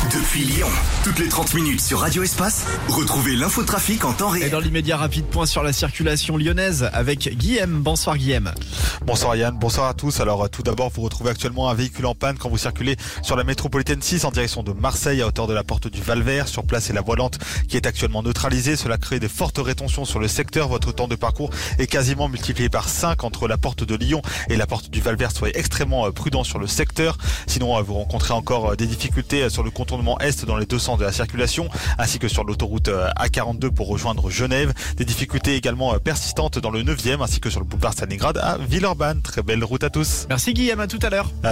Depuis Lyon, toutes les 30 minutes sur Radio Espace, retrouvez l'infotrafic en temps Et réel. dans l'immédiat, rapide point sur la circulation lyonnaise avec Guillaume. Bonsoir Guillaume. Bonsoir Yann, bonsoir à tous. Alors tout d'abord, vous retrouvez actuellement un véhicule en panne quand vous circulez sur la métropolitaine 6 en direction de Marseille à hauteur de la porte du Val-Vert. Sur place, c'est la voie lente qui est actuellement neutralisée. Cela crée de fortes rétentions sur le secteur. Votre temps de parcours est quasiment multiplié par 5 entre la porte de Lyon et la porte du Val-Vert. Soyez extrêmement prudents sur le secteur. Sinon, vous rencontrez encore des difficultés sur le contournement est dans les deux sens de la circulation, ainsi que sur l'autoroute A42 pour rejoindre Genève. Des difficultés également persistantes dans le 9e, ainsi que sur le boulevard Stalingrad à Villeurbanne. Très belle route à tous. Merci Guillaume, à tout à l'heure.